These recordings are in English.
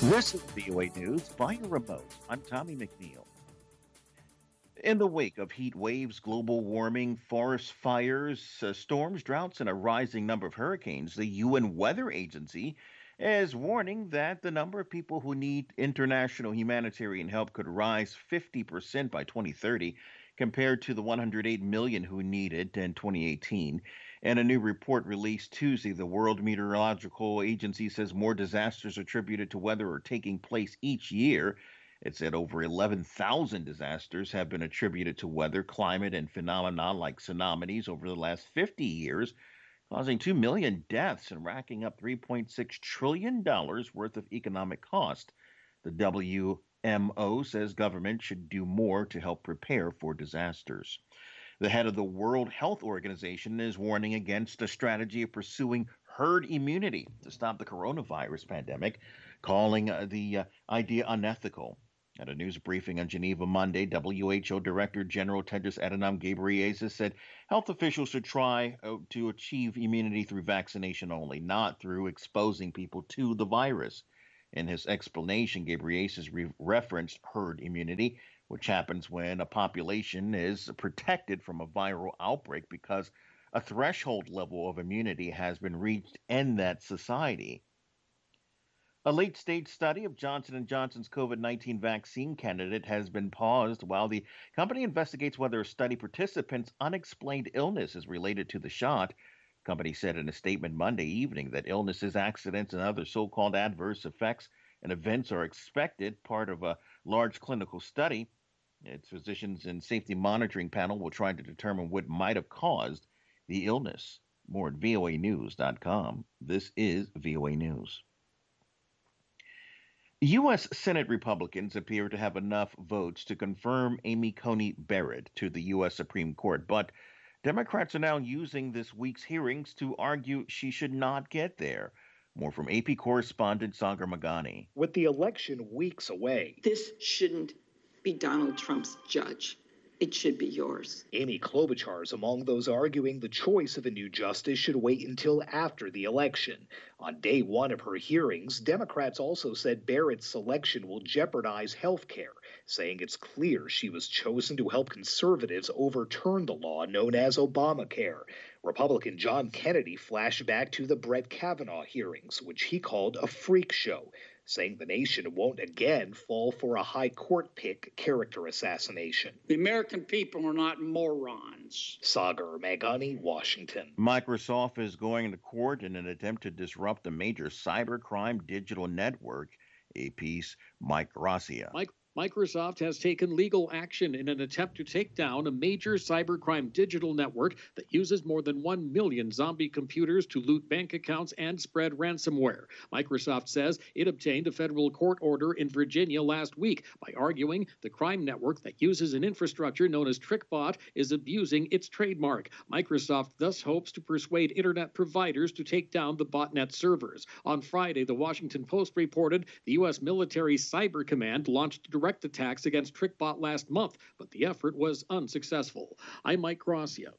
This is VOA News via remote. I'm Tommy McNeil. In the wake of heat waves, global warming, forest fires, storms, droughts, and a rising number of hurricanes, the UN Weather Agency is warning that the number of people who need international humanitarian help could rise 50% by 2030 compared to the 108 million who need it in 2018. In a new report released Tuesday, the World Meteorological Agency says more disasters attributed to weather are taking place each year. It said over 11,000 disasters have been attributed to weather, climate, and phenomena like tsunamis over the last 50 years, causing 2 million deaths and racking up $3.6 trillion worth of economic cost. The WMO says government should do more to help prepare for disasters. The head of the World Health Organization is warning against a strategy of pursuing herd immunity to stop the coronavirus pandemic, calling the idea unethical. At a news briefing on Geneva Monday, WHO Director General Tedros Adhanom Ghebreyesus said health officials should try to achieve immunity through vaccination only, not through exposing people to the virus. In his explanation, Ghebreyesus referenced herd immunity, which happens when a population is protected from a viral outbreak because a threshold level of immunity has been reached in that society. A late-stage study of Johnson & Johnson's COVID-19 vaccine candidate has been paused while the company investigates whether a study participant's unexplained illness is related to the shot. The company said in a statement Monday evening that illnesses, accidents, and other so-called adverse effects and events are expected, part of a large clinical study. Its physicians and safety monitoring panel will try to determine what might have caused the illness. More at voanews.com. This is VOA News. U.S. Senate Republicans appear to have enough votes to confirm Amy Coney Barrett to the U.S. Supreme Court, but Democrats are now using this week's hearings to argue she should not get there. More from AP correspondent Sagar Magani. With the election weeks away, this shouldn't be Donald Trump's judge. It should be yours. Amy Klobuchar is among those arguing the choice of a new justice should wait until after the election. On day one of her hearings, Democrats also said Barrett's selection will jeopardize health care, saying it's clear she was chosen to help conservatives overturn the law known as Obamacare. Republican John Kennedy flashed back to the Brett Kavanaugh hearings, which he called a freak show, saying the nation won't again fall for a high court pick character assassination. The American people are not morons. Sagar Magani, Washington. Microsoft is going to court in an attempt to disrupt a major cybercrime digital network. AP's Mike Gracia. Microsoft has taken legal action in an attempt to take down a major cybercrime digital network that uses more than 1 million zombie computers to loot bank accounts and spread ransomware. Microsoft says it obtained a federal court order in Virginia last week by arguing the crime network that uses an infrastructure known as TrickBot is abusing its trademark. Microsoft thus hopes to persuade internet providers to take down the botnet servers. On Friday, the Washington Post reported the U.S. Military Cyber Command launched direct attacks against TrickBot last month, but the effort was unsuccessful. I'm Mike Gracia.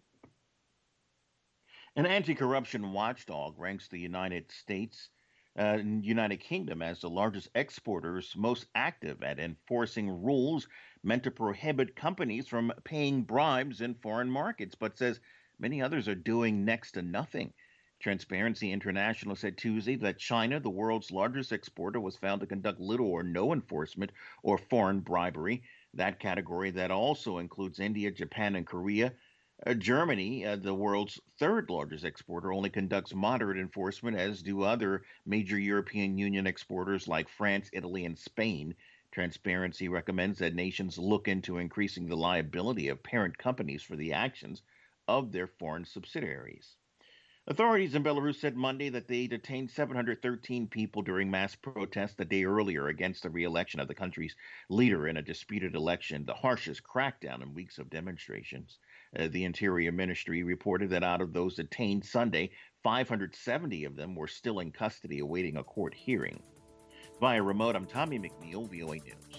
An anti-corruption watchdog ranks the United Kingdom as the largest exporters most active at enforcing rules meant to prohibit companies from paying bribes in foreign markets, but says many others are doing next to nothing. Transparency International said Tuesday that China, the world's largest exporter, was found to conduct little or no enforcement or foreign bribery. That category that also includes India, Japan, and Korea. Germany, the world's third largest exporter, only conducts moderate enforcement, as do other major European Union exporters like France, Italy, and Spain. Transparency recommends that nations look into increasing the liability of parent companies for the actions of their foreign subsidiaries. Authorities in Belarus said Monday that they detained 713 people during mass protests the day earlier against the re-election of the country's leader in a disputed election, the harshest crackdown in weeks of demonstrations. The Interior Ministry reported that out of those detained Sunday, 570 of them were still in custody awaiting a court hearing. Via remote, I'm Tommy McNeil, VOA News.